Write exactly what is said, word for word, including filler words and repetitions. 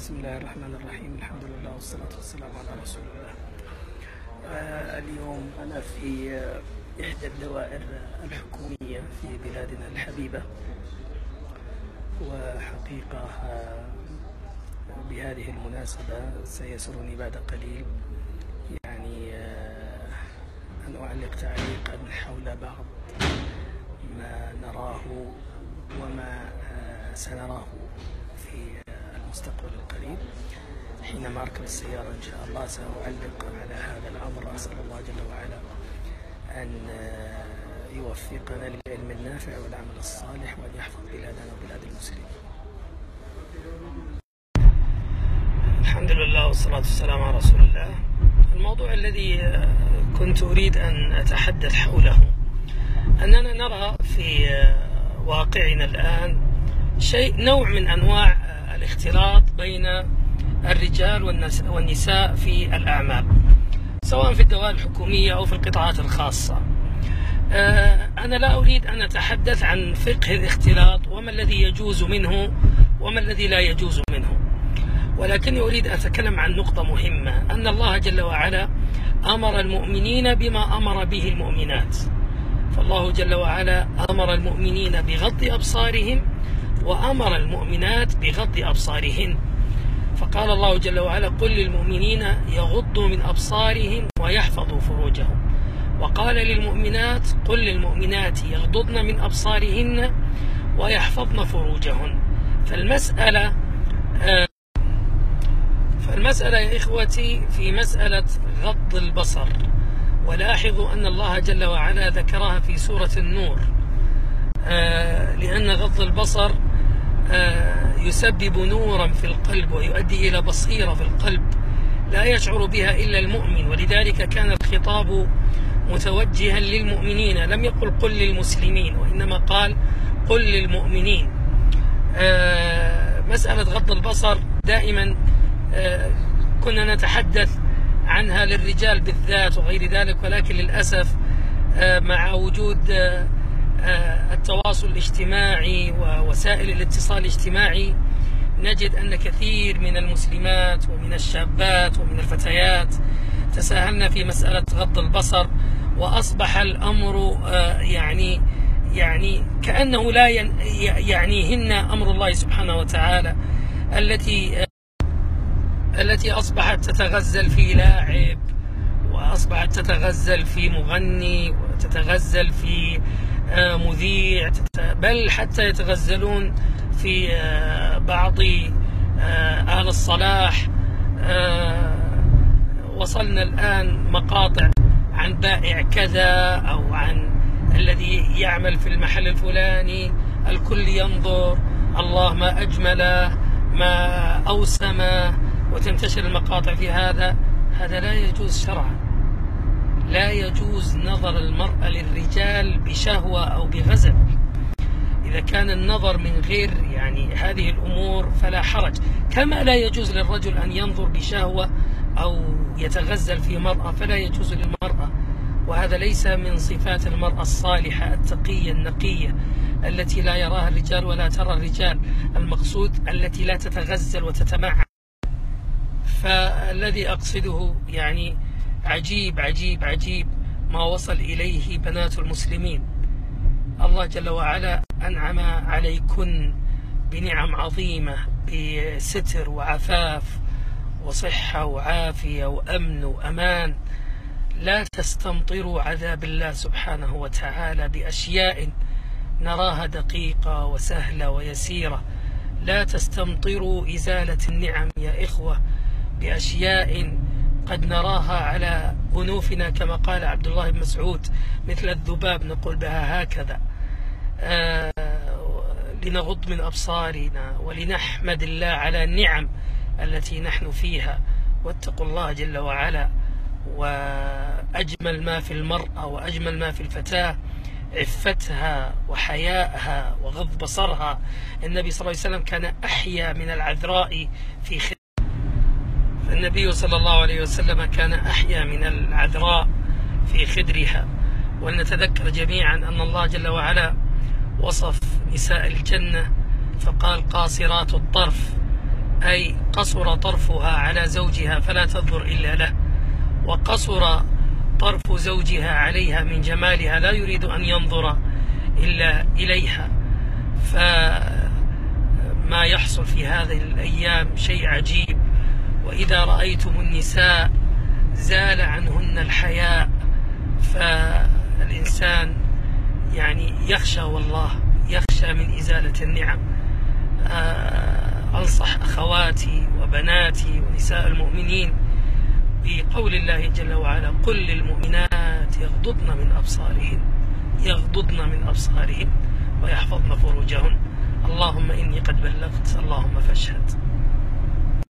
بسم الله الرحمن الرحيم. الحمد لله والصلاة والسلام على رسول الله. آه اليوم أنا في آه إحدى الدوائر الحكومية في بلادنا الحبيبة، وحقيقة آه بهذه المناسبة سيسرني بعد قليل يعني آه أن أعلق تعليقا حول بعض ما نراه وما آه سنراه في المستقبل القريب. حينما أركب السيارة إن شاء الله سأعلق على هذا الأمر. أسأل الله جل وعلا أن يوفقنا للعلم النافع والعمل الصالح، وأن يحفظ بلادنا وبلاد المسلمين. الحمد لله والصلاة والسلام على رسول الله. الموضوع الذي كنت أريد أن أتحدث حوله أننا نرى في واقعنا الآن شيء نوع من أنواع الاختلاط بين الرجال والنساء في الأعمال، سواء في الدوائر الحكومية أو في القطاعات الخاصة. أنا لا أريد أن أتحدث عن فقه الاختلاط وما الذي يجوز منه وما الذي لا يجوز منه، ولكني أريد أن أتكلم عن نقطة مهمة، أن الله جل وعلا أمر المؤمنين بما أمر به المؤمنات. فالله جل وعلا أمر المؤمنين بغض أبصارهم وأمر المؤمنات بغض أبصارهن. فقال الله جل وعلا: قل للمؤمنين يغضوا من أبصارهم ويحفظوا فروجهم. وقال للمؤمنات: قل للمؤمنات يغضضن من أبصارهن ويحفظن فروجهن. فالمسألة فالمسألة يا إخوتي في مسألة غض البصر، ولاحظوا أن الله جل وعلا ذكرها في سورة النور، لأن غض البصر يسبب نورا في القلب ويؤدي إلى بصيرة في القلب لا يشعر بها إلا المؤمن، ولذلك كان الخطاب متوجها للمؤمنين، لم يقل قل للمسلمين، وإنما قال قل للمؤمنين. مسألة غض البصر دائما كنا نتحدث عنها للرجال بالذات وغير ذلك، ولكن للأسف مع وجود التواصل الاجتماعي ووسائل الاتصال الاجتماعي نجد أن كثير من المسلمات ومن الشابات ومن الفتيات تساهلن في مسألة غض البصر، وأصبح الأمر يعني يعني كأنه لا يعنيهن أمر الله سبحانه وتعالى، التي التي أصبحت تتغزل في لاعب، وأصبحت تتغزل في مغني، وتتغزل في مذيع، بل حتى يتغزلون في بعض أهل الصلاح. وصلنا الآن مقاطع عن بائع كذا أو عن الذي يعمل في المحل الفلاني، الكل ينظر، الله ما أجمله ما أوسمه، وتنتشر المقاطع في هذا. هذا لا يجوز شرعا. لا يجوز نظر المرأة للرجال بشهوة أو بغزل. إذا كان النظر من غير يعني هذه الأمور فلا حرج، كما لا يجوز للرجل أن ينظر بشهوة أو يتغزل في مرأة، فلا يجوز للمرأة. وهذا ليس من صفات المرأة الصالحة التقية النقية التي لا يراها الرجال ولا ترى الرجال، المقصود التي لا تتغزل وتتمعن. فالذي أقصده يعني عجيب عجيب عجيب ما وصل إليه بنات المسلمين. الله جل وعلا أنعم عليكن بنعم عظيمة، بستر وعفاف وصحة وعافية وأمن وأمان. لا تستمطروا عذاب الله سبحانه وتعالى بأشياء نراها دقيقة وسهلة ويسيرة. لا تستمطروا إزالة النعم يا إخوة بأشياء قد نراها على أنوفنا، كما قال عبد الله بن مسعود: مثل الذباب نقول بها هكذا. آه لنغض من أبصارنا ولنحمد الله على النعم التي نحن فيها، واتقوا الله جل وعلا. وأجمل ما في المرأة وأجمل ما في الفتاة عفتها وحياءها وغض بصرها. النبي صلى الله عليه وسلم كان أحيا من العذراء في خدمة. النبي صلى الله عليه وسلم كان أحيا من العذراء في خدرها. ولنتذكر جميعا أن الله جل وعلا وصف نساء الجنة فقال: قاصرات الطرف أي قصر طرفها على زوجها فلا تنظر إلا له، وقصر طرف زوجها عليها من جمالها لا يريد أن ينظر إلا إليها. فما يحصل في هذه الأيام شيء عجيب. وإذا رأيتم النساء زال عنهن الحياء، فالإنسان يعني يخشى، والله يخشى من إزالة النعم. أنصح أخواتي وبناتي ونساء المؤمنين بقول الله جل وعلا: قل للمؤمنات يغضضن من أبصارهن يغضضن من أبصارهن ويحفظن فروجهن. اللهم إني قد بلغت، اللهم فاشهد.